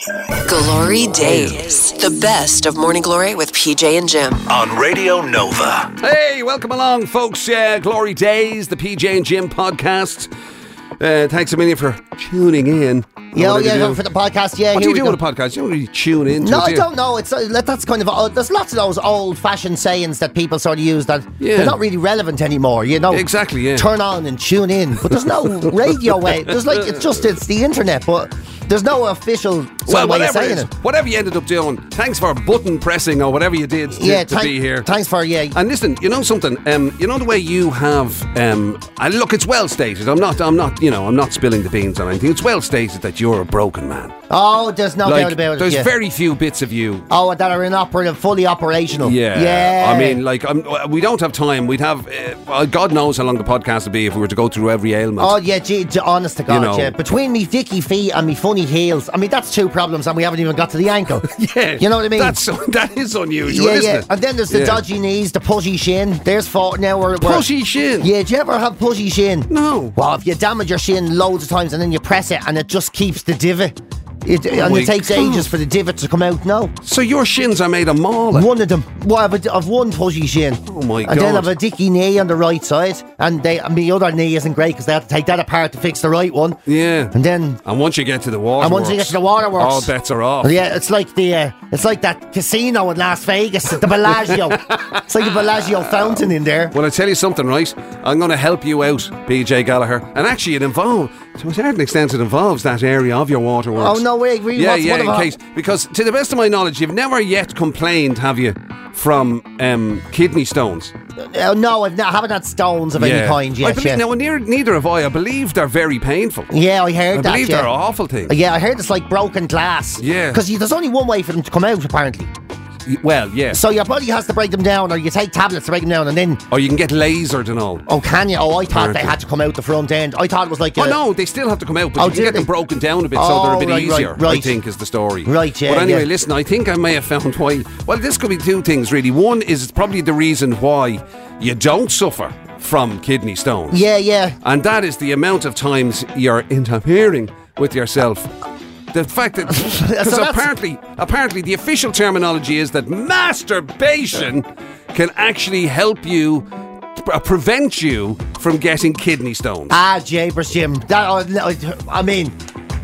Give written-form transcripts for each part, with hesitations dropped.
Glory Days. The best of Morning Glory with PJ and Jim. On Radio Nova. Hey, welcome along, folks. Glory Days, the PJ and Jim podcast. Thanks a million for tuning in. Yeah, for the podcast. Yeah, what do you do with a podcast? You don't really tune in. No, I don't know. It's that's kind of there's lots of those old-fashioned sayings that people sort of use that they're not really relevant anymore. You know, exactly. Yeah, turn on and tune in, but there's no radio way. There's it's the internet, but there's no official way of saying it. Whatever you ended up doing, thanks for button pressing or whatever you did to be here. Thanks for And listen, you know something? You know the way you have. Look, it's well stated. I'm not spilling the beans on anything. It's well stated that you're a broken man. Oh, there's no doubt about it. There's very few bits of you. Oh, that are fully operational. Yeah. I mean, we don't have time. We'd have. God knows how long the podcast would be if we were to go through every ailment. Oh yeah, honest to God, yeah. Between me dicky feet and me funny heels, I mean that's two problems, and we haven't even got to the ankle. Yeah, you know what I mean. That is unusual, isn't it? And then there's the dodgy knees, the pushy shin. There's pushy shin. Yeah, do you ever have pushy shin? No. Well, if you damage your shin loads of times and then you press it and it just keeps the divot. It takes ages for the divot to come out. No. So your shins are made of mauling? One of them. Well, I've one pushy shin. Oh my God. And then I've a dicky knee on the right side, and my other knee isn't great because they have to take that apart to fix the right one. Yeah. And once you get to the waterworks, all bets are off. Yeah, it's like that casino in Las Vegas, the Bellagio. It's like the Bellagio fountain in there. Well, I tell you something, right? I'm going to help you out, PJ Gallagher, and actually it involves, to a certain extent, it involves that area of your waterworks. Oh no way! Really? Because to the best of my knowledge, you've never yet complained, have you, from kidney stones? No, I haven't had stones of any kind yet. Neither have I. I believe they're very painful. Yeah, I heard that. I believe they're awful things. Yeah, I heard it's like broken glass. Yeah, because there's only one way for them to come out, apparently. Well, yeah. So your body has to break them down, or you take tablets to break them down, and then... Or you can get lasered and all. Oh, can you? Oh, I thought they had to come out the front end. I thought it was like... no, they still have to come out, but you can get them broken down a bit, so they're a bit easier, right. I think, is the story. Right, yeah. But anyway, listen, I think I may have found why... Well, this could be two things, really. One is it's probably the reason why you don't suffer from kidney stones. Yeah. And that is the amount of times you're interfering with yourself. The fact that because apparently the official terminology is that masturbation can actually help you prevent you from getting kidney stones. Japers, Jim. I mean,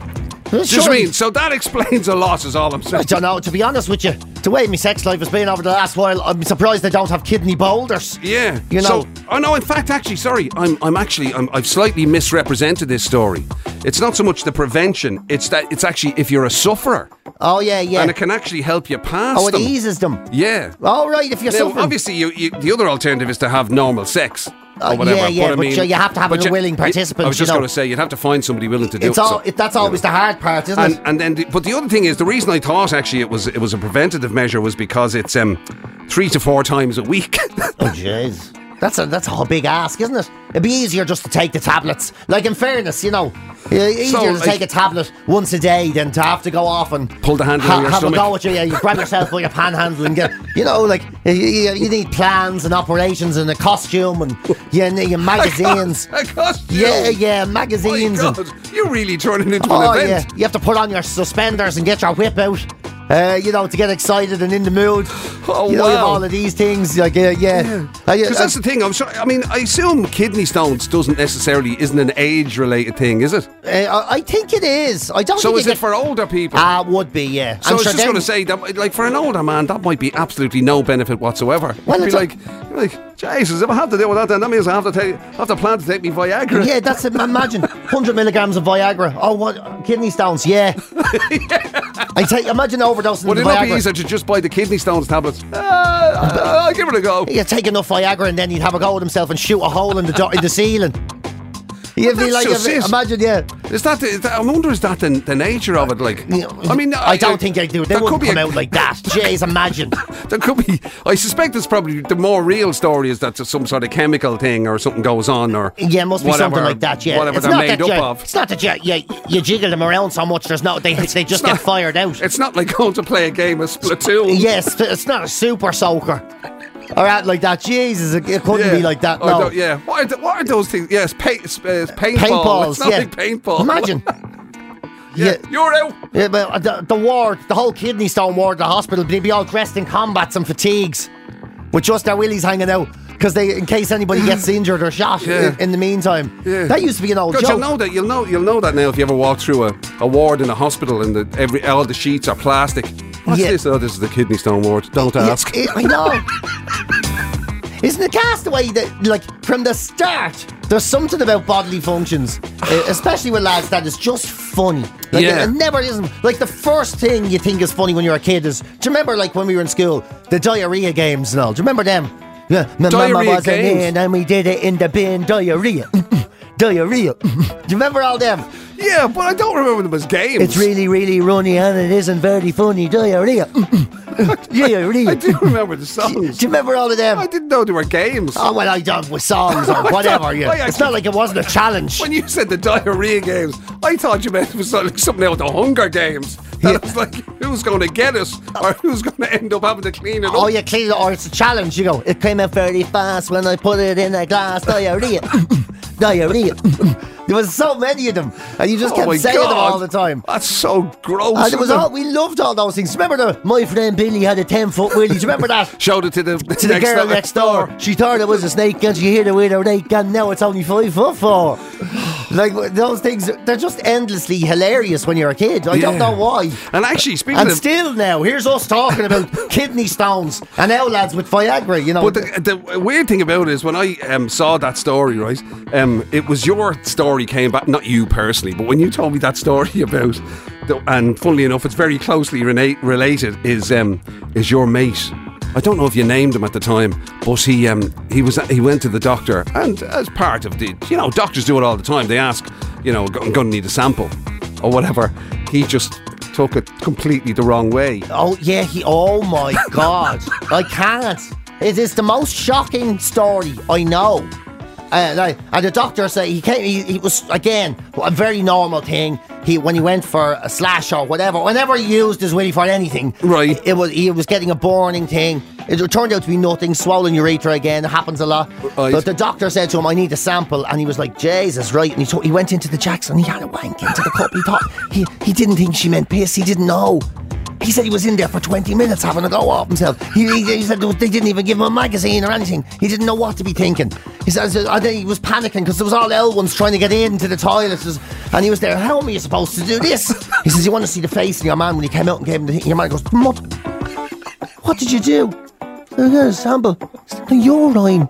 so that explains a lot, is all I'm saying. I don't know, to be honest with you, the way my sex life has been over the last while, I'm surprised they don't have kidney boulders. Yeah, you know. In fact, actually, sorry, I've slightly misrepresented this story. It's not so much the prevention; it's actually if you're a sufferer. Oh yeah, and it can actually help you pass. Oh, it eases them. Yeah. All right, if you're suffering. Obviously, the other alternative is to have normal sex. Or whatever. Yeah, but you have to have a willing participant. I was just going to say, you'd have to find somebody willing to do it. That's always the hard part, isn't it? And then, but the other thing is, the reason I thought actually it was a preventative measure was because it's 3 to 4 times a week. Oh, jeez. That's a whole big ask, isn't it? It'd be easier just to take the tablets. Like, in fairness, easier to take a tablet once a day than to have to go off and pull the handle on your have stomach. A go at you. Yeah, you grab yourself by your panhandle and get, you need plans and operations and a costume and your magazines. A costume? Yeah, magazines. Oh my God, you're really turning into an event. Yeah, you have to put on your suspenders and get your whip out. To get excited and in the mood. Oh, you have all of these things. Because that's the thing. I assume kidney stones isn't an age-related thing, is it? I think it is. I don't. So is it for older people? Would be, yeah. So I was just going to say that, like, for an older man, that might be absolutely no benefit whatsoever. Well, it'd be like, Jesus, if I have to deal with that, then that means I have to plan to take me Viagra. Yeah, that's it. Imagine 100 milligrams of Viagra. Oh, what kidney stones? Yeah. Imagine overdosing. Would it not be easier to just buy the kidney stones tablets? I'll give it a go. You take enough Viagra and then he'd have a go with himself and shoot a hole in the ceiling. You'd be like, imagine, yeah. I wonder, is that the nature of it? Like, I mean, I don't think they do. They wouldn't come out like that. Jeez, imagine. There could be. I suspect it's probably the more real story is that some sort of chemical thing or something goes on, or must be something like that. Yeah, whatever they're made up of. It's not that you jiggle them around so much. They just get fired out. It's not like going to play a game of Splatoon. Yes, it's not a super soaker. Or out like that. Jesus, it couldn't be like that. No. What are those things? Yes, paintball. Paintballs. It's not like paintball. Imagine. You're out. Yeah, but the ward, the whole kidney stone ward, the hospital, they'd be all dressed in combats and fatigues with just their willies hanging out. Because in case anybody gets injured or shot in the meantime. Yeah. That used to be an old joke. You'll know that now if you ever walk through a ward in a hospital and all the sheets are plastic. What's this? Oh, this is the kidney stone ward. Don't ask. I know. Isn't it Castaway that, like, from the start, there's something about bodily functions, especially with lads, that is just funny. Like, it never isn't. Like, the first thing you think is funny when you're a kid is, do you remember, like, when we were in school, the diarrhea games and all? Do you remember them? Yeah, my mama was in and we did it in the bin. Diarrhea. Diarrhea. Do you remember all them? Yeah, but I don't remember them as games. It's really, really runny and it isn't very funny. Diarrhea. Diarrhea. I do remember the songs. Do you remember all of them? I didn't know they were games. Oh, well, I don't with songs or whatever. It's not like it wasn't a challenge. When you said the diarrhea games, I thought you meant it was like something out of the Hunger Games. That was like, who's going to get us or who's going to end up having to clean it up? Oh, yeah, clean it, or it's a challenge. You go, it came out very fast when I put it in a glass. Diarrhea. Diarrhea. There was so many of them, and you just kept saying them all the time. That's so gross. And it was we loved all those things. Remember my friend Billy had a 10-foot willy? Do you remember that? Showed it to the girl next door. She thought it was a snake, and she hit it with her rake, and now it's only 5'4". Like, those things, they're just endlessly hilarious when you're a kid. I don't know why. And actually, still now, here's us talking about kidney stones and now lads with Viagra, you know. But the weird thing about it is when I saw that story, right, it was your story came back, not you personally, but when you told me that story about, and funnily enough, it's very closely related, is your mate. I don't know if you named him at the time, but he went to the doctor, and as part of the, doctors do it all the time. They ask, I'm going to need a sample or whatever. He just took it completely the wrong way. Oh yeah, oh my God, I can't. It is the most shocking story I know. And the doctor said he was, again, a very normal thing. When he went for a slash or whatever, whenever he used his willy for anything, right, he was getting a burning thing. It turned out to be nothing. Swollen urethra again. It happens a lot. Right. But the doctor said to him, "I need a sample," and he was like, "Jesus, right?" And he went into the Jackson. He had a wank into the cup. He thought he didn't think she meant piss. He didn't know. He said he was in there for 20 minutes having a go off himself. He said they didn't even give him a magazine or anything. He didn't know what to be thinking. He said he was panicking because there was all L1s trying to get into the toilets, and he was there. How am I supposed to do this? He says, "You want to see the face of your man when he came out and gave him the thing?" Your man goes, "What did you do?" I got a sample. Urine.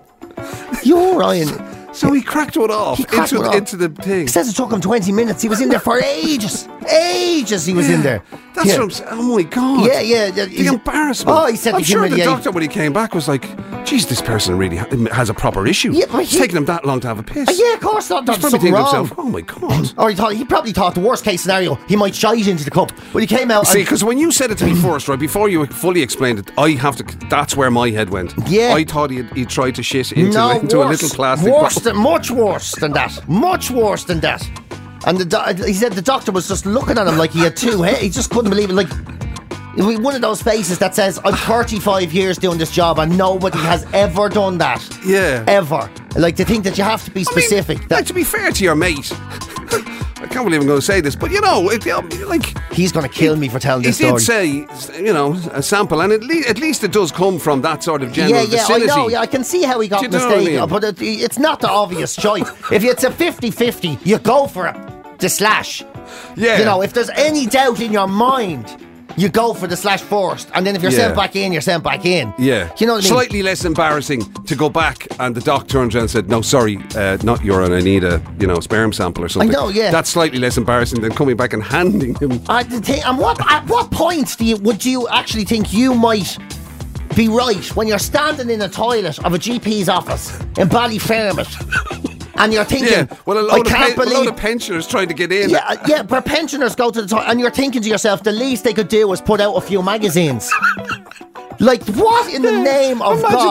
So he cracked one off into the thing. He says it took him 20 minutes. He was in there for ages. Ages he was in there. That's what I'm saying. Oh my God. Yeah. The embarrassment. Oh, he said I'm sure the doctor, when he came back, was like, "Geez, this person really has a proper issue. It's taking him that long to have a piss." Yeah, of course not. He's probably thinking to himself, "Oh my God." Or he probably thought the worst case scenario, he might shite into the cup. But he came out. See, because when you said it to me first, right, before you fully explained it, that's where my head went. Yeah. I thought he tried to shit into a little plastic bottle. Much worse than that. Much worse than that. And he said the doctor was just looking at him like he had two heads. He just couldn't believe it. Like, one of those faces that says, "I'm 35 years doing this job and nobody has ever done that." Yeah. Ever. Like, to think that you have to be specific. To be fair to your mate, I can't believe I'm going to say this, but he's going to kill me for telling this story. He did say, a sample, and at least it does come from that sort of general vicinity. I know. Yeah, I can see how he got mistaken, but it's not the obvious choice. If it's a 50-50, you go for it. The slash. Yeah. If there's any doubt in your mind, you go for the slash first, and then if you're sent back in, you're sent back in. Yeah. You know what I mean? Slightly less embarrassing to go back and the doctor turned around and said, "No, sorry, not urine, I need a sperm sample or something." I know, yeah. That's slightly less embarrassing than coming back and handing him. And at what point would you actually think you might be right when you're standing in a toilet of a GP's office in Ballyfermot? And you're thinking, a load of pensioners trying to get in. Yeah, but pensioners go to the toilet, and you're thinking to yourself, the least they could do was put out a few magazines. Like, what in the name of God?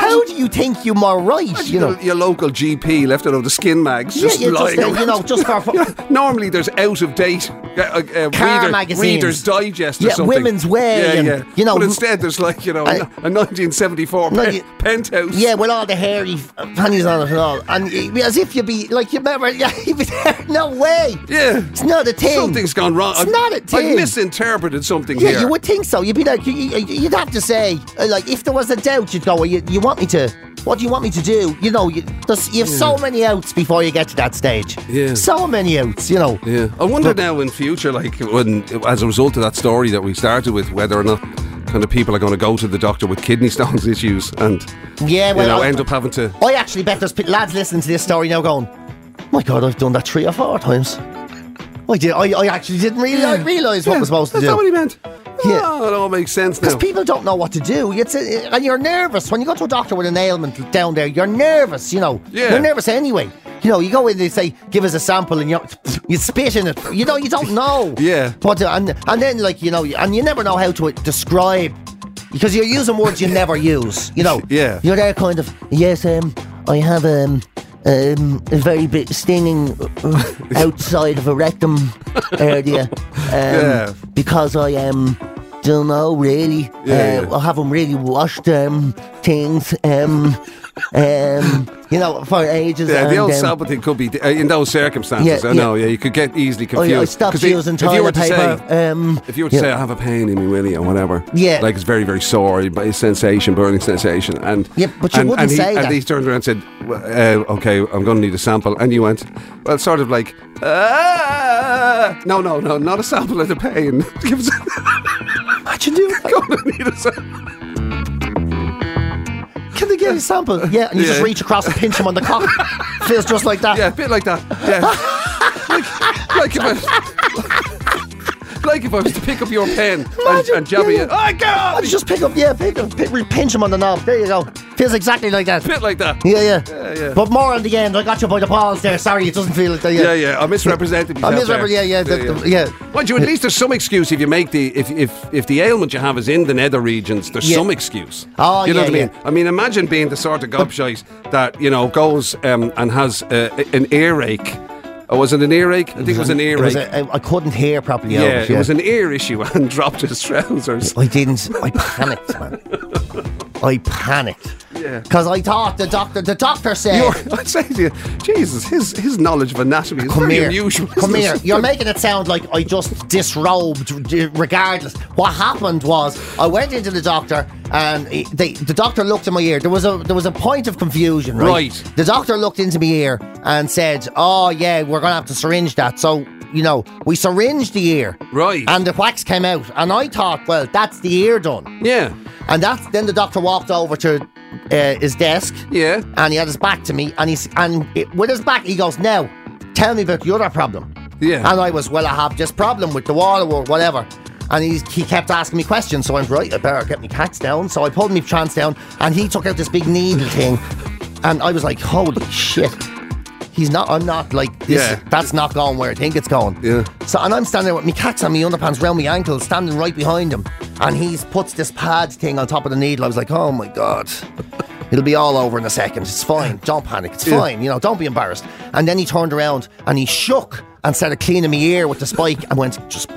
How do you think you're more right? Your local GP left it on the skin mags, just lying around. Just for normally there's out of date car magazines, Reader's Digest or something. Women's Wear, But instead there's a 1974 penthouse. Yeah, with all the hairy panties on it and all, and as if you'd be like you'd never. You'd be there. No way. Yeah, it's not a thing. Something's gone wrong. It's not a thing. I've misinterpreted something here. Yeah, you would think so. You'd be like, you'd have to say, like, if there was a doubt, you'd go, you want me to? What do you want me to do? You have so many outs before you get to that stage. Yeah. So many outs, Yeah. I wonder now in future, like, when, as a result of that story that we started with, whether or not kind of people are going to go to the doctor with kidney stones issues and end up having to. I actually bet there's lads listening to this story now going, my God, I've done that 3 or 4 times. I actually didn't realise what was supposed to do. That's not what he meant. Yeah. Oh, it all makes sense now. Because people don't know what to do. And you're nervous. When you go to a doctor with an ailment down there, you're nervous, Yeah. You're nervous anyway. You go in, they say, give us a sample, and you spit in it. You don't know. Yeah. But, and then, and you never know how to describe, because you're using words you never use, Yeah. You're there kind of, yes, I have a very bit stinging outside of a rectum area because I don't know really. I haven't really washed things for ages. Yeah, the old sample thing could be in those circumstances. I know. Yeah, you could get easily confused. I stopped using toilet paper. If you were to say I have a pain in my willy or whatever, like it's very very sore, burning sensation, and but you wouldn't say that. And he turned around and said, "Okay, I'm going to need a sample," and you went, "Well, sort of like, no, not a sample of the pain." Imagine doing that. Going to need a sample. Can they get a sample? Yeah, and you just reach across and pinch him on the cock. Feels just like that. Yeah, a bit like that. Yeah. like if I was to pick up your pen and jab it. Oh, God! I'd just pinch him on the knob. There you go. Feels exactly like that. A bit like that. Yeah. But more on the end. I got you by the balls there. Sorry, it doesn't feel like that. Yeah. I misrepresented myself. Yeah. Mind you, at least there's some excuse if you make if the ailment you have is in the nether regions. There's some excuse. Oh, you know what I mean? I mean, imagine being the sort of gobshite that goes and has an earache. Oh, was it an earache? I think it was an earache. I couldn't hear properly. Yeah, it was an ear issue and dropped his trousers. I didn't. I panicked, man. I panicked. Yeah. Because I thought the doctor said... I'd say to you, Jesus, his knowledge of anatomy is very unusual. Come here. You're making it sound like I just disrobed regardless. What happened was I went into the doctor and the doctor looked in my ear. There was a point of confusion, right? The doctor looked into my ear and said, oh yeah, we're going to have to syringe that. So, we syringed the ear. Right. And the wax came out. And I thought, well, that's the ear done. Yeah. And then the doctor walked over to his desk. Yeah. And he had his back to me. And with his back, he goes, now, tell me about the other problem. Yeah. And I was, well, I have this problem with the wall or whatever. And he kept asking me questions. So I went, right, I better get my cats down. So I pulled my trance down. And he took out this big needle thing. And I was like, holy shit. I'm not like this. Yeah. That's not going where I think it's going. Yeah. So, and I'm standing there with my cats and my underpants round my ankles, standing right behind him. And he puts this pad thing on top of the needle. I was like, oh my God. It'll be all over in a second. It's fine. Don't panic. It's fine. Don't be embarrassed. And then he turned around and he shook and started cleaning my ear with the spike and went, just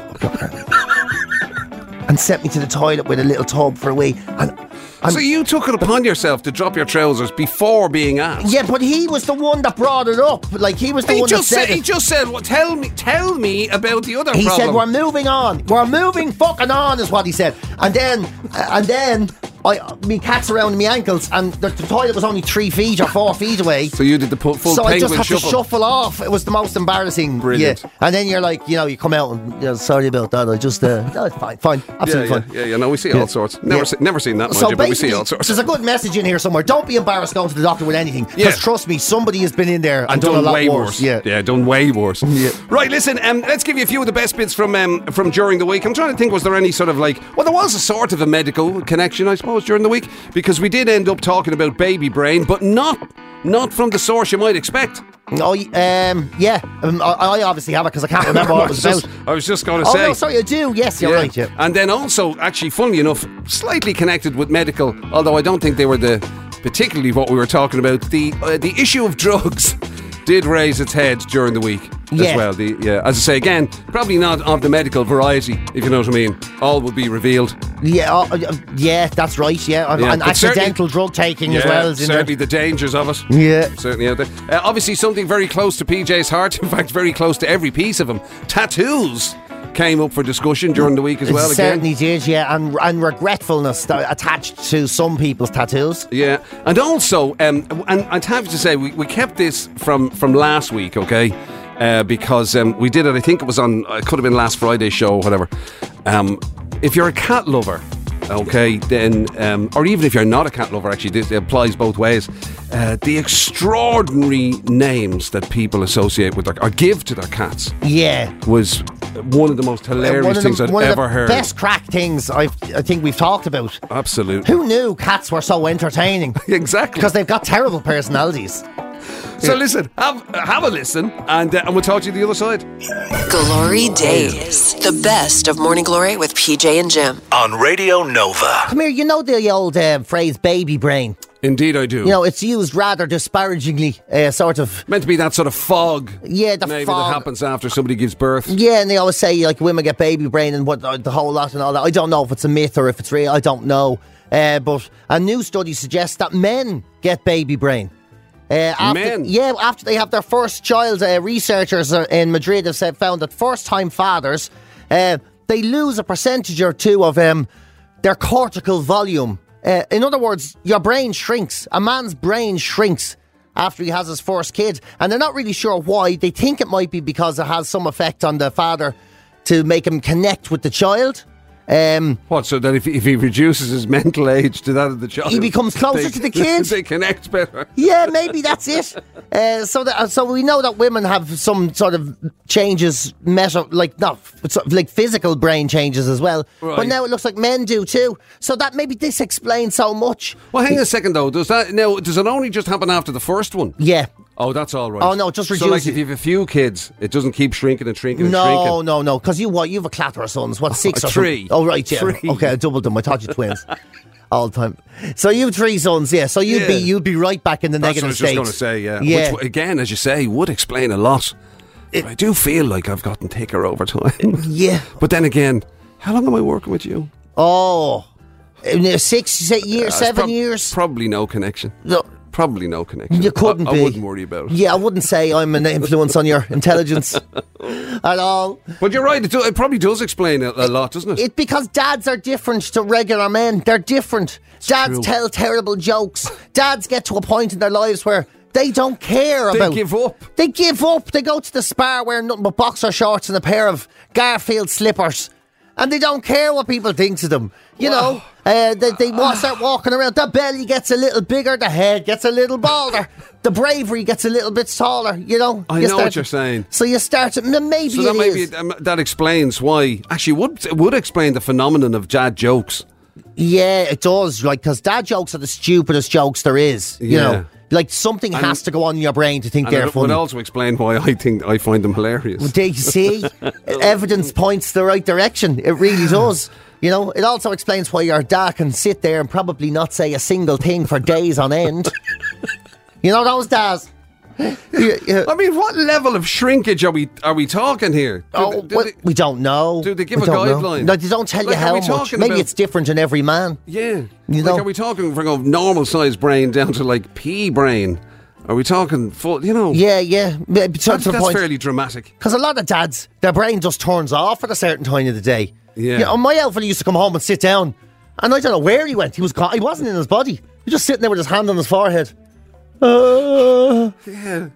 and sent me to the toilet with a little tub for a wee. So you took it upon yourself to drop your trousers before being asked? Yeah, but he was the one that brought it up. Like, he was the one that said it. He just said, well, tell me about the other problem. He said, we're moving on. We're moving fucking on, is what he said. And then my cat's around my ankles, and the toilet was only 3 feet or 4 feet away. So you did the full so penguin I just had shuffle. to shuffle off. It was the most embarrassing. Brilliant. Yeah. And then you're like, you come out and sorry about that. I just no, it's fine, absolutely fine. Yeah. No, we see all sorts. Never seen that, so but we see all sorts. There's a good message in here somewhere. Don't be embarrassed going to the doctor with anything. Because trust me, somebody has been in there and done a lot way worse. Yeah, done way worse. Yeah. Right, listen. Let's give you a few of the best bits from during the week. I'm trying to think. Was there any sort of there was a sort of a medical connection, I suppose, during the week. Because we did end up talking about baby brain, but not from the source you might expect. Oh, yeah. I obviously have it because I can't remember what it was about. I was just going to say. Oh, no, sorry, I do. Yes, you're right. Yeah. And then also, actually, funnily enough, slightly connected with medical, although I don't think they were the particularly what we were talking about, the issue of drugs did raise its head during the week as well. As I say, again, probably not of the medical variety, if you know what I mean. All will be revealed. Yeah, that's right. Yeah, and accidental drug taking as well. Certainly the dangers of it. Yeah, certainly out there. Obviously, something very close to PJ's heart. In fact, very close to every piece of him. Tattoos came up for discussion during the week as well. It certainly did, yeah, and regretfulness attached to some people's tattoos. Yeah, and also, and I'd have to say, we kept this from last week, okay, because we did it, I think it could have been last Friday's show or whatever. If you're a cat lover, okay, then, or even if you're not a cat lover, actually, this applies both ways. The extraordinary names that people associate with or give to their cats, was one of the most hilarious things I've ever heard. Best crack things I think we've talked about. Absolutely. Who knew cats were so entertaining? Exactly, because they've got terrible personalities. So listen, have a listen, and we'll talk to you the other side. Glory Days, the best of Morning Glory with PJ and Jim on Radio Nova. Come here, you know the old phrase "baby brain." Indeed, I do. You know, it's used rather disparagingly, sort of meant to be that sort of fog. Yeah, the maybe fog that happens after somebody gives birth. Yeah, and they always say like women get baby brain and what the whole lot and all that. I don't know if it's a myth or if it's real. I don't know, but a new study suggests that men get baby brain. Men? Yeah, after they have their first child, researchers in Madrid have found that first-time fathers, they lose a percentage or two of their cortical volume. In other words, your brain shrinks. A man's brain shrinks after he has his first kid. And they're not really sure why. They think it might be because it has some effect on the father to make him connect with the child. What, so that if he reduces his mental age to that of the child, he becomes closer to the kids? They connect better. Yeah, maybe that's it. So we know that women have some sort of changes, like physical brain changes as well. Right. But now it looks like men do too. So that maybe this explains so much. Well, hang on a second though. Does it only just happen after the first one? Yeah. Oh, that's all right. Oh, no, just reduce. So, like, if you have a few kids, it doesn't keep shrinking and shrinking and shrinking? No, because you have a clatter of sons. What, 6 or 3? Oh, right, yeah. 3. Okay, I doubled them. I thought you twins. All the time. So you have 3 sons, yeah. So you'd be right back in the negative state. That's what I was just going to say, yeah. Which, again, as you say, would explain a lot. I do feel like I've gotten thicker over time. Yeah. But then again, how long am I working with you? Oh, 6 years, 7 years? Probably no connection. No. Probably no connection. You couldn't be. I wouldn't worry about it. Yeah, I wouldn't say I'm an influence on your intelligence at all. But you're right, it probably does explain a lot, doesn't it? Because dads are different to regular men. They're different. Dads tell terrible jokes. Dads get to a point in their lives where they don't care about... They give up. They give up. They go to the spa wearing nothing but boxer shorts and a pair of Garfield slippers. And they don't care what people think of them. You know, they start walking around. The belly gets a little bigger. The head gets a little balder. The bravery gets a little bit taller, you know. I know what you're saying. So you start to... Maybe so that explains why... Actually, it would explain the phenomenon of dad jokes. Yeah, it does, right? Because dad jokes are the stupidest jokes there is, you know. Like, something has to go on in your brain to think they're funny. It would also explain why I find them hilarious. You see? Evidence points the right direction. It really does. You know, it also explains why your dad can sit there and probably not say a single thing for days on end. You know those dads? I mean, what level of shrinkage are we talking here? We don't know. Do they give a guideline? No, they don't tell you how much. Maybe it's different in every man. Yeah. You know? Are we talking from normal sized brain down to like pea brain? Are we talking full, you know? Yeah. That's fairly dramatic. Because a lot of dads, their brain just turns off at a certain time of the day. Yeah. You know, my elf used to come home and sit down, and I don't know where he went. He wasn't in his body. He was just sitting there with his hand on his forehead. It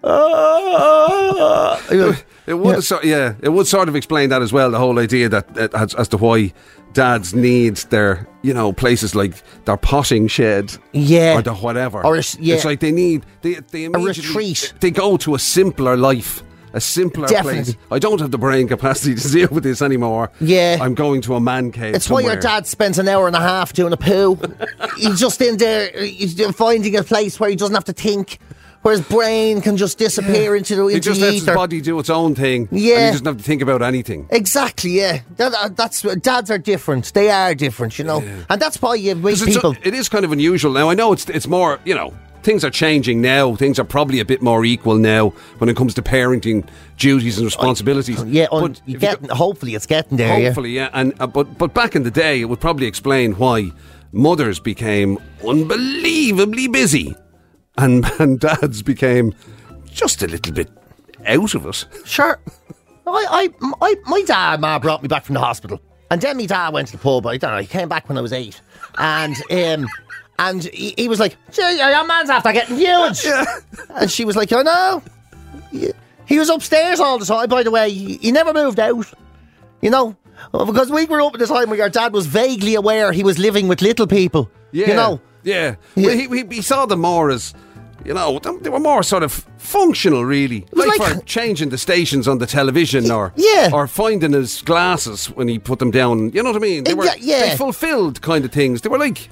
would sort of explain that as well. The whole idea that as to why dads need their, you know, places like their potting shed, or the whatever. It's like they immediately, a retreat. They go to a simpler life. A simpler place. I don't have the brain capacity to deal with this anymore. Yeah. I'm going to a man cave. It's somewhere. why your dad spends an hour and a half doing a poo. He's just in there, he's finding a place where he doesn't have to think. Whereas brain can just disappear into the He just ether. lets his body do its own thing. Yeah. And he doesn't have to think about anything. Exactly, yeah. That's dads are different. They are different, you know. Yeah. And that's why you meet people. It is kind of unusual now. I know it's more, you know, things are changing now. Things are probably a bit more equal now when it comes to parenting duties and responsibilities. Yeah, hopefully it's getting there. Hopefully, yeah. And but back in the day, it would probably explain why mothers became unbelievably busy, and dads became just a little bit out of it. Sure. My dad, ma brought me back from the hospital, and then my dad went to the pub. I don't know. He came back when I was 8, and he was like, "Your man's after getting huge." Yeah. And she was like, "Oh no." He was upstairs all the time. By the way, he never moved out. You know, because we grew up at the time where your dad was vaguely aware he was living with little people. Yeah. You know. Yeah. Well, he saw them more as, you know, they were more sort of functional, really. Like for changing the stations on the television or finding his glasses when he put them down. You know what I mean? They fulfilled kind of things. They were like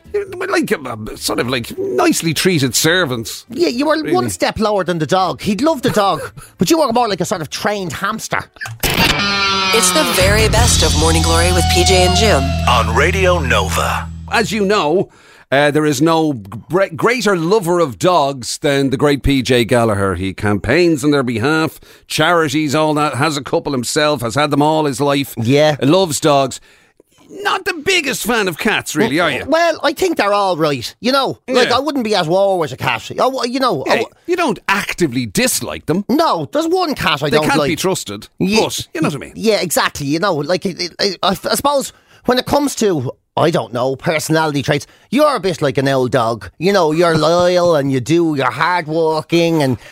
sort of like nicely treated servants. Yeah, you were really one step lower than the dog. He'd love the dog, but you were more like a sort of trained hamster. It's the very best of Morning Glory with PJ and Jim on Radio Nova. As you know, there is no greater lover of dogs than the great PJ Gallagher. He campaigns on their behalf, charities, all that, has a couple himself, has had them all his life. Yeah. Loves dogs. Not the biggest fan of cats, really, are you? Well, I think they're all right. You know, like I wouldn't be at war with a cat. You know, you don't actively dislike them. No, there's one cat I don't like. They can't be trusted. But you know what I mean? Yeah, exactly. You know, like I suppose when it comes to, I don't know, personality traits, you're a bit like an old dog. You know, you're loyal and you're hardworking and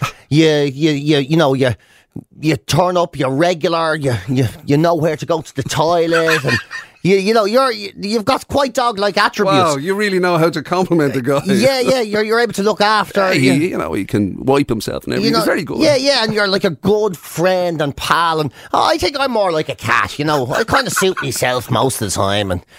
you turn up, you're regular, you know where to go to the toilet and you've got quite dog-like attributes. Wow, you really know how to compliment a guy. Yeah, you're able to look after. He can wipe himself and everything. He's very good. Yeah, and you're like a good friend and pal. And I think I'm more like a cat. You know, I kind of suit myself most of the time, and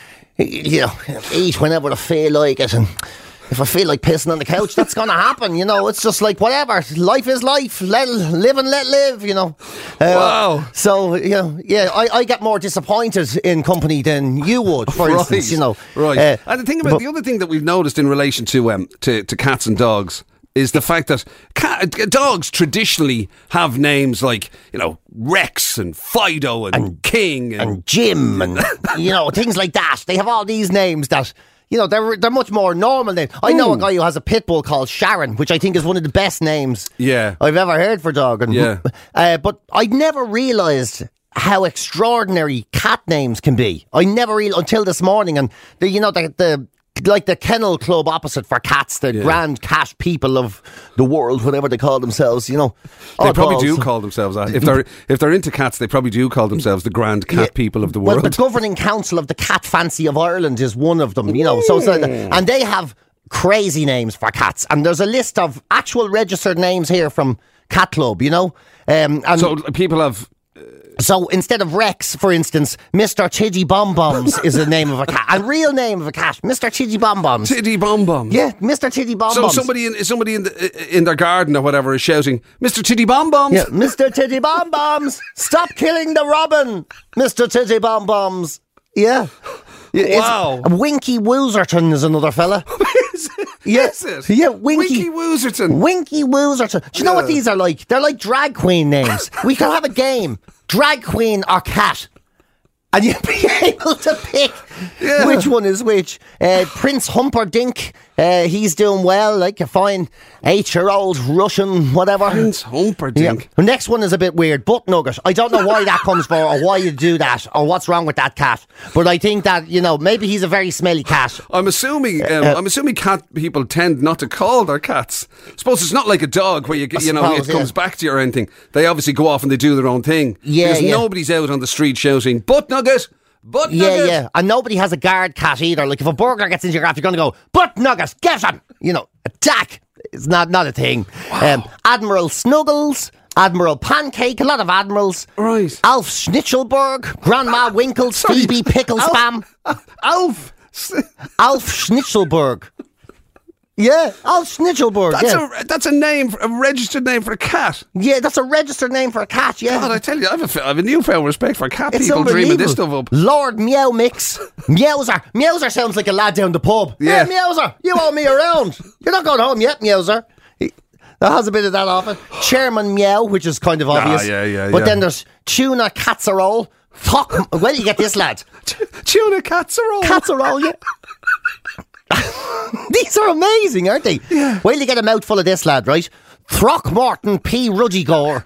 eat whenever I feel like it, and if I feel like pissing on the couch, that's going to happen, you know. It's just like, whatever. Life is life. Live and let live, you know. Wow. So, I get more disappointed in company than you would, for instance, you know. Right. And the other thing that we've noticed in relation to cats and dogs is the fact that dogs traditionally have names like, you know, Rex and Fido and King and Jim and, you know, things like that. They have all these names that... You know, they're much more normal names. I know a guy who has a pit bull called Sharon, which I think is one of the best names I've ever heard for a dog. But I never realised how extraordinary cat names can be. I never until this morning. And, the kennel club opposite for cats, the grand cat people of the world, whatever they call themselves, you know. They probably do call themselves that. If they're into cats, they probably do call themselves the grand cat people of the world. Well, the governing council of the Cat Fancy of Ireland is one of them, you know. And they have crazy names for cats. And there's a list of actual registered names here from Cat Club, you know. So people have... So instead of Rex, for instance, Mr. Tiddy Bomb Bombs is the name of a cat. A real name of a cat, Mr. Tiddy Bomb Bombs. Tiddy Bomb Bombs. Yeah, Mr. Tiddy Bomb Bombs. So somebody in their garden or whatever is shouting, Mr. Tiddy Bomb Bombs. Yeah, Mr. Tiddy Bomb Bombs, stop killing the robin, Mr. Tiddy Bomb Bombs. Yeah. Wow. Winky Woozerton is another fella. Is it? Yeah, Winky Woozerton. Winky Woozerton. Do you know what these are like? They're like drag queen names. We could have a game. Drag queen or cat. And you'd be able to pick which one is which. Prince Humperdinck, he's doing well, like a fine 8-year-old Russian, whatever. Prince Humperdinck. Yeah. The next one is a bit weird. Butt Nugget. I don't know why that comes for, or why you do that, or what's wrong with that cat. But I think that, you know, maybe he's a very smelly cat. I'm assuming cat people tend not to call their cats. I suppose it's not like a dog where it comes back to you or anything. They obviously go off and they do their own thing. Because nobody's out on the street shouting, Butt Nugget! Butt Nugget! Yeah. And nobody has a guard cat either. Like if a burglar gets into your gaff, you're going to go, Butt Nugget, get him! You know, attack! It's not a thing. Wow. Admiral Snuggles, Admiral Pancake, a lot of admirals. Right. Alf Schnitzelberg, Grandma Winkles, Phoebe Pickle Spam. Alf Schnitzelberg. Yeah, Schnitzelburg. That's a name, a registered name for a cat. Yeah, that's a registered name for a cat, yeah. God, I tell you, I have a newfound respect for cat It's people dreaming this stuff up. Lord Meow Mix. Meowser. Meowser sounds like a lad down the pub. Yeah. Hey, Meowser, you owe me around. You're not going home yet, Meowser. That has a bit of that off it. Chairman Meow, which is kind of obvious. But then there's Tuna Casserole. Where do you get this, lad? Tuna Casserole. Casserole, yeah. These are amazing, aren't they? Yeah. Well, you get a mouthful of this, lad, right? Throckmorton P. Ruddigore.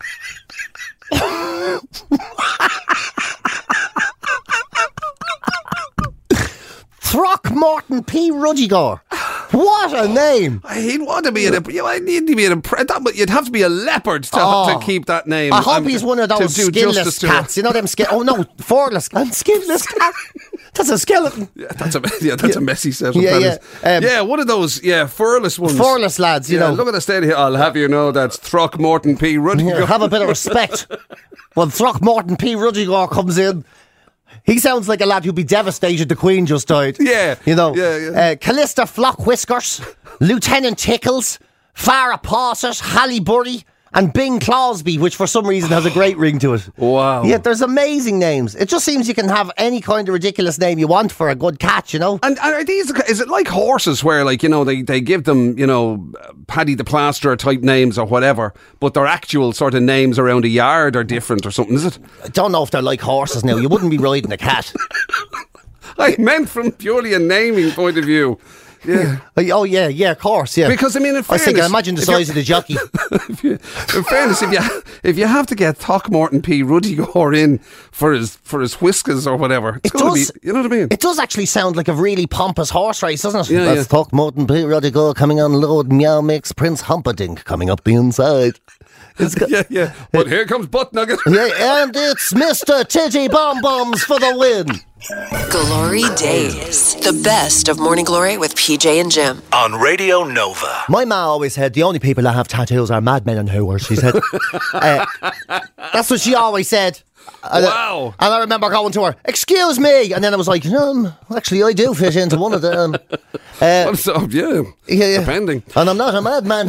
Throckmorton P. Ruddigore. What a name! He'd want to be you'd have to be a leopard to keep that name. I hope he's one of those skinless cats. You know them foreless and skinless cats. That's a skeleton. Yeah, that's a messy set of fellas. One of those, furless ones. Furless lads, you know. Look at the state here. I'll have you know that's Throckmorton P. Ruddigore. Have a bit of respect. When Throckmorton P. Ruddigore comes in, he sounds like a lad who'd be devastated the Queen just died. Yeah. You know. Yeah. Callista Flock Whiskers, Lieutenant Tickles, Farrah Pausset, Halle Burry, and Bing Crosby, which for some reason has a great ring to it. Wow. Yeah, there's amazing names. It just seems you can have any kind of ridiculous name you want for a good cat, you know? And are these, is it like horses where, like, you know, they give them, you know, Paddy the Plasterer type names or whatever, but their actual sort of names around a yard are different or something, is it? I don't know if they're like horses now. You wouldn't be riding a cat. I meant from purely a naming point of view. Yeah. Oh, yeah, of course, yeah. Because, I mean, in fairness... I was thinking, imagine the size of the jockey. In fairness, if you have to get Throckmorton P. Ruddigore in for his whiskers or whatever, it's going to be... You know what I mean? It does actually sound like a really pompous horse race, doesn't it? Yeah, That's Throckmorton P. Ruddigore coming on Lord Meow Mix, Prince Humperdinck coming up the inside. Yeah. But here comes Butt Nugget. Yeah, and it's Mr. Titty Bomb Bombs for the win. Glory Days. The best of Morning Glory with PJ and Jim. On Radio Nova. My ma always said the only people that have tattoos are madmen and whores, she said. That's what she always said. Wow. And I remember going to her, excuse me. And then I was like, actually, I do fit into one of them. Depending. And I'm not a madman.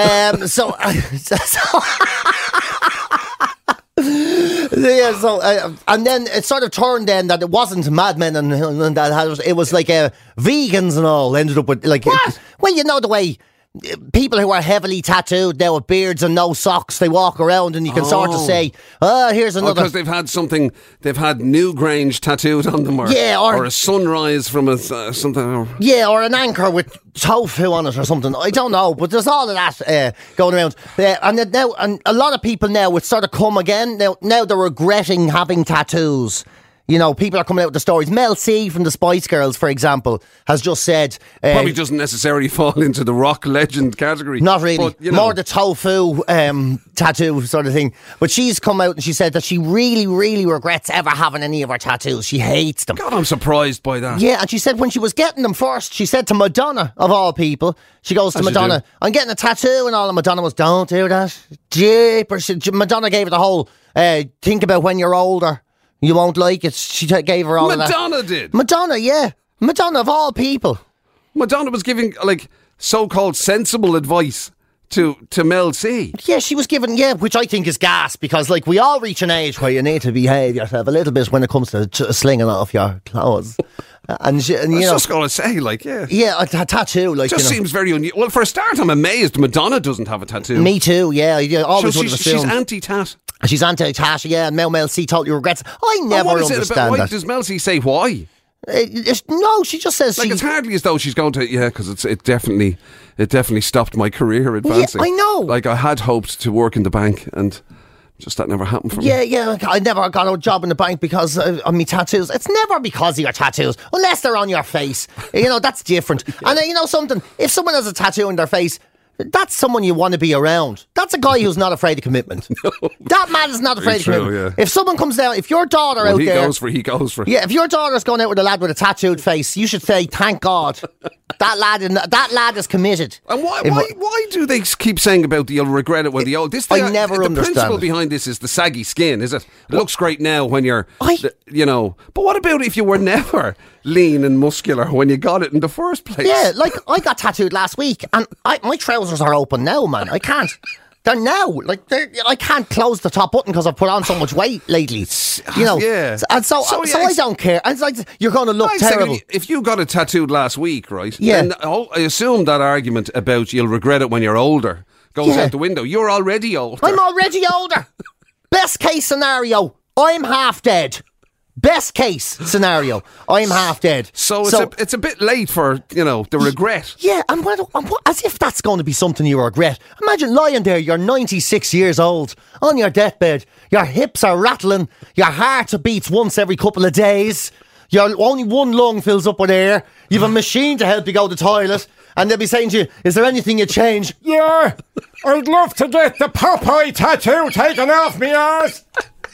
And then it sort of turned then that it wasn't madmen and that it was like vegans and all ended up with like... What? Well, you know the way... People who are heavily tattooed now with beards and no socks, they walk around and you can sort of say, here's another... Because they've had Newgrange tattooed on them, or a sunrise from something. Yeah, or an anchor with tofu on it or something. I don't know, but there's all of that going around. And a lot of people now, it's sort of come again. Now they're regretting having tattoos. You know, people are coming out with the stories. Mel C from the Spice Girls, for example, has just said... Probably doesn't necessarily fall into the rock legend category. Not really. But, more the tofu tattoo sort of thing. But she's come out and she said that she really, really regrets ever having any of her tattoos. She hates them. God, I'm surprised by that. Yeah, and she said when she was getting them first, she said to Madonna, of all people, she goes to Madonna, I'm getting a tattoo and all, and Madonna was, don't do that. Jeepers. Madonna gave her the whole, think about when you're older. You won't like it. She gave her all of that. Madonna did? Madonna, yeah. Madonna of all people. Madonna was giving, like, so-called sensible advice to Mel C. Yeah, she was giving, which I think is gas, because, like, we all reach an age where you need to behave yourself a little bit when it comes to slinging off your clothes. And I was just going to say, like, yeah, a tattoo, like, just seems very unusual. Well, for a start, I'm amazed Madonna doesn't have a tattoo. Me too, yeah. Always would have assumed. She's anti-tat. She's anti-tat, yeah, and Mel C totally regrets. I never understand that. Does Mel C say why? No, she just says... Like, it's hardly as though she's going to... because it definitely stopped my career advancing. Yeah, I know. Like, I had hoped to work in the bank, and just that never happened for me. Yeah, I never got a job in the bank because of my tattoos. It's never because of your tattoos, unless they're on your face. You know, that's different. And you know something? If someone has a tattoo on their face... that's someone you want to be around. That's a guy who's not afraid of commitment. That man is not afraid of commitment. Yeah. If someone comes down, if your daughter out there... He goes for it. Yeah, if your daughter's going out with a lad with a tattooed face, you should say, thank God, that lad is committed. And why do they keep saying about you'll regret it when the old... I never understand The principle behind this is the saggy skin, is it? It looks great now when you're... But what about if you were never lean and muscular when you got it in the first place? Yeah, like I got tattooed last week and my trousers are open now, man. I can't. They're now. I can't close the top button because I've put on so much weight lately. Yeah. And so I don't care. And it's like, you're going to look terrible. If you got it tattooed last week, right? Yeah. Then I assume that argument about you'll regret it when you're older goes out the window. You're already older. I'm already older. Best case scenario, I'm half dead. Best case scenario, I'm half dead. So it's a bit late for, the regret. Yeah, and as if that's going to be something you regret. Imagine lying there, you're 96 years old, on your deathbed, your hips are rattling, your heart beats once every couple of days, only one lung fills up with air, you've a machine to help you go to the toilet, and they'll be saying to you, is there anything you change? Yeah, I'd love to get the Popeye tattoo taken off me arse.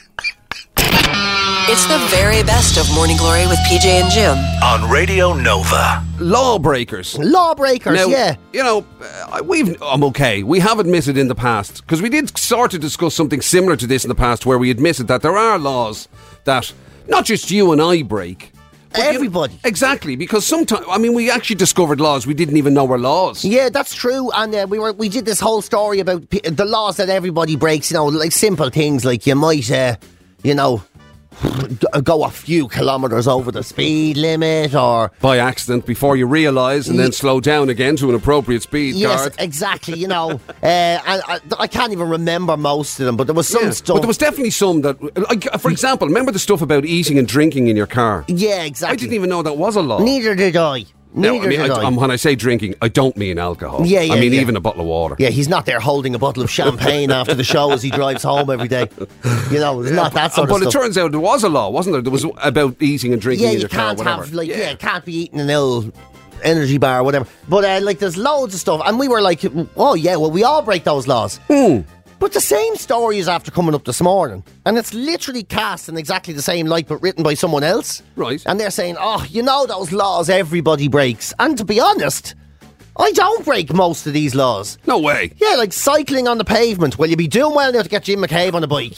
It's the very best of Morning Glory with PJ and Jim on Radio Nova. Lawbreakers, now, yeah. I'm okay. We have admitted in the past, because we did sort of discuss something similar to this in the past, where we admitted that there are laws that not just you and I break. Everybody. Exactly, because sometimes, we actually discovered laws we didn't even know were laws. Yeah, that's true. And we did this whole story about the laws that everybody breaks, like simple things like you might, go a few kilometres over the speed limit, or by accident before you realise, and then slow down again to an appropriate speed. Yes, guard. Exactly. And I can't even remember most of them, but there was some stuff. But there was definitely some that, for example, remember the stuff about eating and drinking in your car? Yeah, exactly. I didn't even know that was a law. Neither did I. When I say drinking, I don't mean alcohol. Yeah. Even a bottle of water. Yeah, he's not there holding a bottle of champagne after the show as he drives home every day. It's not that sort of stuff. But it turns out there was a law, wasn't there? There was about eating and drinking in your car. You can't be eating an ill energy bar or whatever. But there's loads of stuff, and we were like, oh yeah, well we all break those laws. But the same story is after coming up this morning, and it's literally cast in exactly the same light, but written by someone else. Right. And they're saying, those laws everybody breaks. And to be honest, I don't break most of these laws. No way. Yeah, like cycling on the pavement. Well, you'd be doing well now to get Jim McCabe on a bike.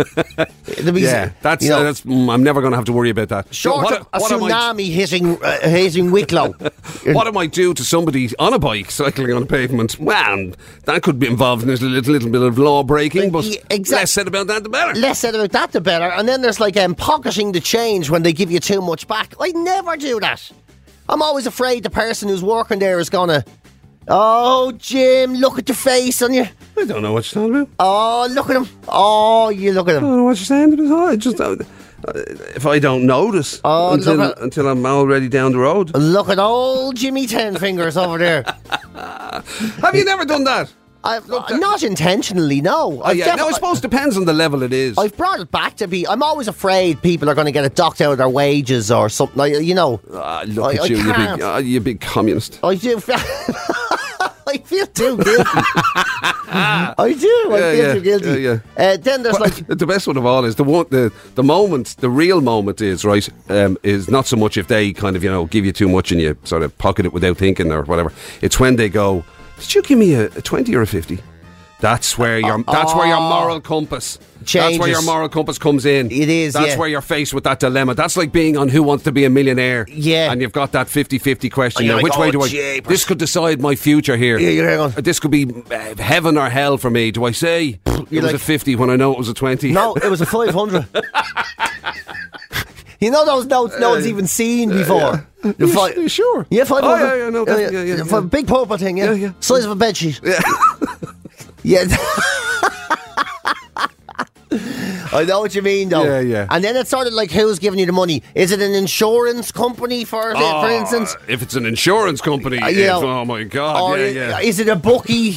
That's I'm never going to have to worry about that. Short of a tsunami hitting Wicklow. What am I do to somebody on a bike cycling on the pavement? Man, that could be involved in a little bit of law breaking, but less said about that the better. Less said about that the better. And then there's pocketing the change when they give you too much back. I never do that. I'm always afraid the person who's working there is going to, oh, Jim, look at the face on you. I don't know what you're talking about. Oh, look at him. Oh, you look at him. I don't know what you're saying. I just, if I don't notice until I'm already down the road. Look at old Jimmy Ten Fingers over there. Have you never done that? Not intentionally, no. I suppose it depends on the level it is. I've brought it back to I'm always afraid people are going to get it docked out of their wages or something. Look at you, you big communist. I do. I feel too guilty. I feel too guilty. Yeah. Then there's the best one of all is the moment, the real moment is right. Is not so much if they kind of give you too much and you sort of pocket it without thinking or whatever. It's when they go, did you give me a 20 or a 50? That's where your moral compass changes. That's where your moral compass comes in. It is. That's where you're faced with that dilemma. That's like being on Who Wants to Be a Millionaire. Yeah. And you've got that 50-50 question. Now, which way do I? Jeepers. This could decide my future here. Yeah, you're on. This could be heaven or hell for me. Do I say it was a 50 when I know it was a 20? No, it was a 500. You know those notes no one's even seen before. You sure? Yeah, 500. Oh, yeah, no, yeah. Big purple thing, yeah. Size of a bedsheet. Yeah. Yeah. I know what you mean, though. Yeah. And then it's sort of like, who's giving you the money? Is it an insurance company, for instance? If it's an insurance company, oh my God, or is it a bookie?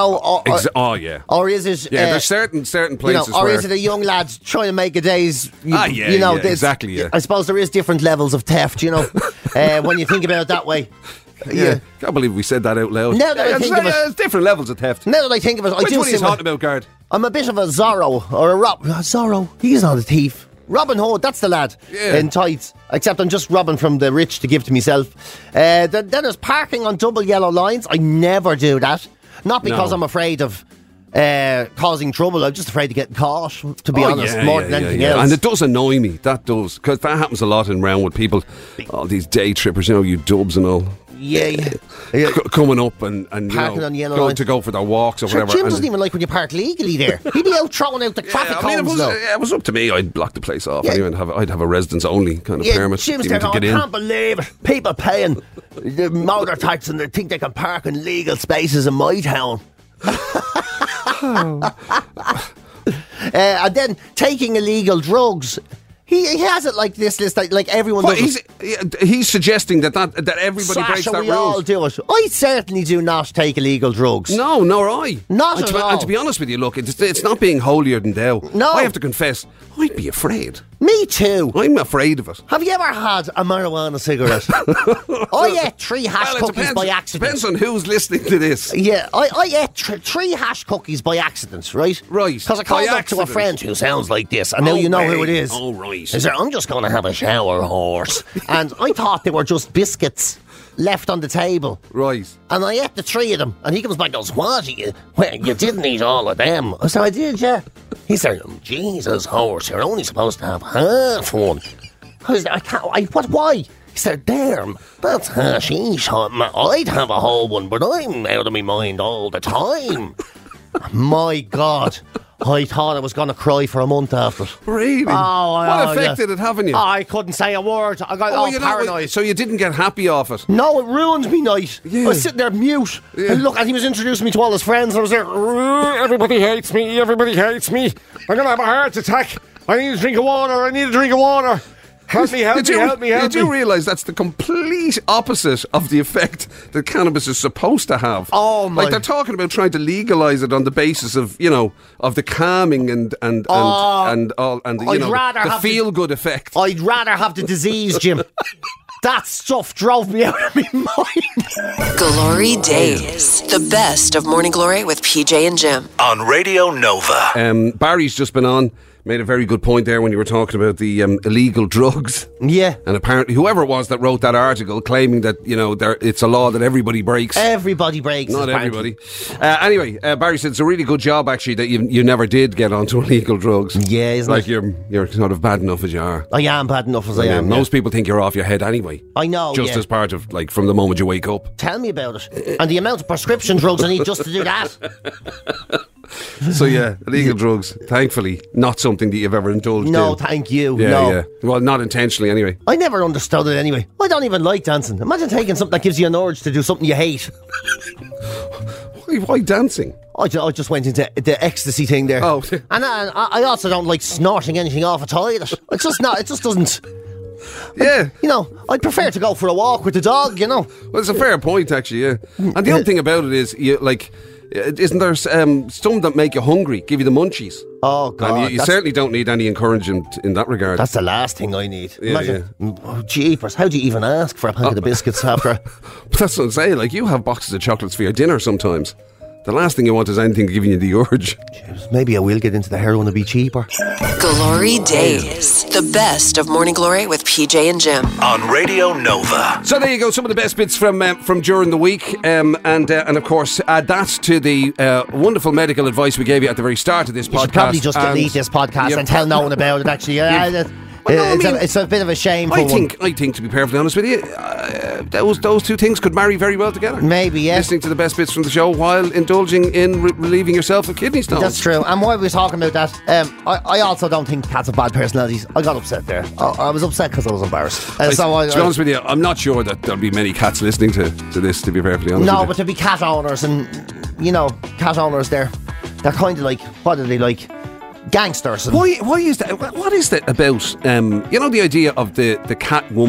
Or is it? There's certain places. Or is it a young lad trying to make a day's? Exactly. Yeah. I suppose there is different levels of theft. When you think about it that way. Yeah. Can't believe we said that out loud. Now that I think of it, there's different levels of theft. now that I think of it, I Which do one are you see talking about, Gard? I'm a bit of a Zorro or a Zorro. He's not a thief. Robin Hood, that's the lad in tights. Except I'm just robbing from the rich to give to myself. Then there's parking on double yellow lines. I never do that. Not because I'm afraid of causing trouble. I'm just afraid of getting caught, to be honest, more than anything else. And it does annoy me. That does. Because that happens a lot in round with people. All these day trippers, you dubs and all. Yeah. Coming up and Parking on yellow going line. to go for their walks or whatever. Jim doesn't even like when you park legally there. He'd be out throwing out the traffic cones, though. It was up to me. I'd block the place off anyway, and I'd have a residence only kind of permit. Jim's even going, to get I in. can't believe it. People paying the motor tax and they think they can park in legal spaces in my town. And then taking illegal drugs. He has it like this list, like everyone does. He's suggesting that everybody breaks that we rule. all do it. I certainly do not take illegal drugs. No, nor I. Not at all. And to be honest with you, look, it's not being holier than thou. No. I have to confess, I'd be afraid. Me too. I'm afraid of it. Have you ever had a marijuana cigarette? I ate 3 hash cookies by accident. Depends on who's listening to this. Yeah, I ate 3 hash cookies by accident, right? Right. Because I called up to a friend who sounds like this, and now you know who it is. Oh, right. He said, I'm just going to have a shower, horse. And I thought they were just biscuits left on the table. Right. And I ate the 3 of them. And he comes back and goes, what? You didn't eat all of them. I said, I did, yeah. He said, Jesus, horse, you're only supposed to have half one. I said, I can't, why? He said, damn, that's hashish. I'd have a whole one, but I'm out of my mind all the time. My God. I thought I was going to cry for a month after it. Really? What effect did it have on you? I couldn't say a word. I got all paranoid. So you didn't get happy off it? No, it ruined me night. Yeah. I was sitting there mute. Yeah. And he was introducing me to all his friends. And I was there, everybody hates me. Everybody hates me. I'm going to have a heart attack. I need a drink of water. Help me. Did you realise that's the complete opposite of the effect that cannabis is supposed to have? Oh my! Like they're talking about trying to legalise it on the basis of of the calming and the feel good effect. I'd rather have the disease, Jim. That stuff drove me out of my mind. Glory Days. The best of Morning Glory with PJ and Jim. On Radio Nova. Barry's just been on. Made a very good point there when you were talking about the illegal drugs. Yeah. And apparently whoever it was that wrote that article claiming that, it's a law that everybody breaks. Everybody breaks. Not everybody. Anyway, Barry said it's a really good job actually that you never did get onto illegal drugs. Yeah, isn't like it? you're sort of bad enough as you are. I am bad enough as I am. Most people think you're off your head anyway. I know, Just as part of, from the moment you wake up. Tell me about it. And the amount of prescription drugs I need just to do that. So illegal drugs, thankfully, not something that you've ever indulged in. No, thank you. Yeah, no. yeah. Well, not intentionally anyway. I never understood it anyway. I don't even like dancing. Imagine taking something that gives you an urge to do something you hate. Why dancing? I just went into the ecstasy thing there. Oh. And I also don't like snorting anything off a toilet. It's just not, it just doesn't... Yeah. I'd prefer to go for a walk with the dog, Well, it's a fair point, actually, yeah. And the other thing about it is, isn't there some that make you hungry, give you the munchies? Oh, God. And you certainly don't need any encouragement in that regard. That's the last thing I need. Yeah, Imagine, oh, jeepers, how do you even ask for a packet of biscuits after? But that's what I'm saying, you have boxes of chocolates for your dinner sometimes. The last thing you want is anything giving you the urge. Jeez, maybe I will get into the heroin and be cheaper. Glory Days. The best of Morning Glory with PJ and Jim. On Radio Nova. So there you go, some of the best bits from during the week. And of course, add that to the wonderful medical advice we gave you at the very start of this podcast. You should probably just delete this podcast and tell no one about it, actually. It's a bit of a shame. I think, to be perfectly honest with you, those two things could marry very well together. Maybe, yeah. Listening to the best bits from the show while indulging in relieving yourself of kidney stones. That's true. And while we were talking about that, I also don't think cats have bad personalities. I got upset there. I was upset because I was embarrassed. To be honest with you, I'm not sure that there'll be many cats listening to this, to be perfectly honest with you. No, but there'll be cat owners, and cat owners, they're kind of like, what are they like? Gangsters. Why is that? What is that about? The idea of the cat woman,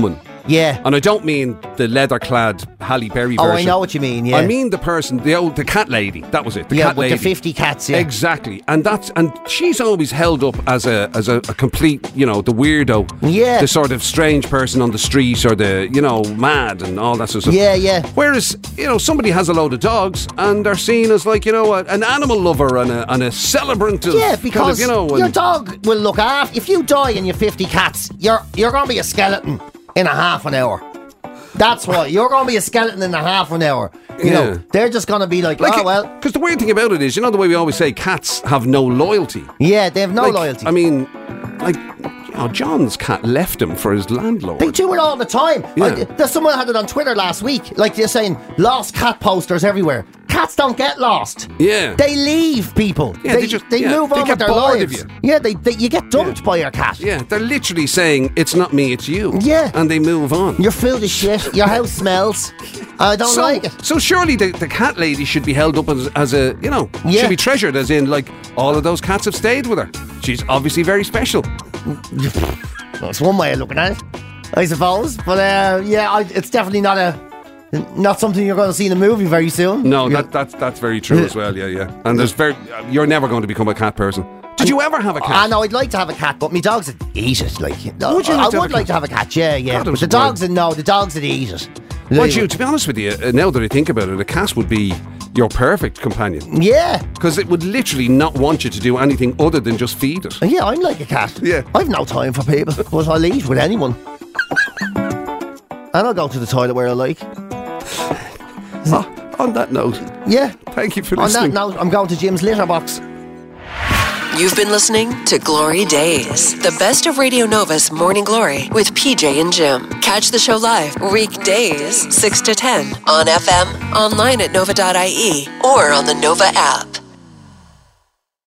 Yeah. And I don't mean the leather-clad Halle Berry version. Oh, I know what you mean, yeah. I mean the person, the cat lady. That was it. The cat with lady. the 50 cats, yeah. Exactly. And she's always held up as a complete, the weirdo. Yeah. The sort of strange person on the street, or the, mad and all that sort of stuff. Yeah, yeah. Whereas, somebody has a load of dogs and they're seen as like, an animal lover and a celebrant of... Yeah, because kind of, your dog will look after... If you die and you have 50 cats, you're going to be a skeleton in a half an hour. That's why. You're going to be a skeleton in a half an hour. You know, they're just going to be like, oh, well... Because the weird thing about it is, the way we always say cats have no loyalty. Yeah, they have no loyalty. I mean, John's cat left him for his landlord. They do it all the time. Yeah. There's someone had it on Twitter last week. Like, they're saying, lost cat posters everywhere. Cats don't get lost. Yeah. They leave people. Yeah, they move on with their lives. Yeah, you get dumped by your cat. Yeah, they're literally saying, it's not me, it's you. Yeah. And they move on. Your food is shit. Your house smells. I don't like it. So surely the cat lady should be held up as a, should be treasured, as in, like, all of those cats have stayed with her. She's obviously very special. That's one way of looking at it, I suppose. But it's definitely not something you're going to see in a movie very soon. No, that's very true as well. Yeah. And you're never going to become a cat person. Did you ever have a cat? I know I'd like to have a cat, but my dogs would eat it. Like, I would like to have a cat. Yeah. God, but the dogs would eat it. Mind you, to be honest with you, now that I think about it, a cat would be your perfect companion. Yeah. Because it would literally not want you to do anything other than just feed it. Yeah, I'm like a cat. Yeah. I've no time for people, but I'll eat with anyone. And I'll go to the toilet where I like. On that note. Yeah. Thank you for listening. On that note, I'm going to Jim's litter box. You've been listening to Glory Days, the best of Radio Nova's Morning Glory with PJ and Jim. Catch the show live weekdays 6 to 10 on FM, online at nova.ie, or on the Nova app.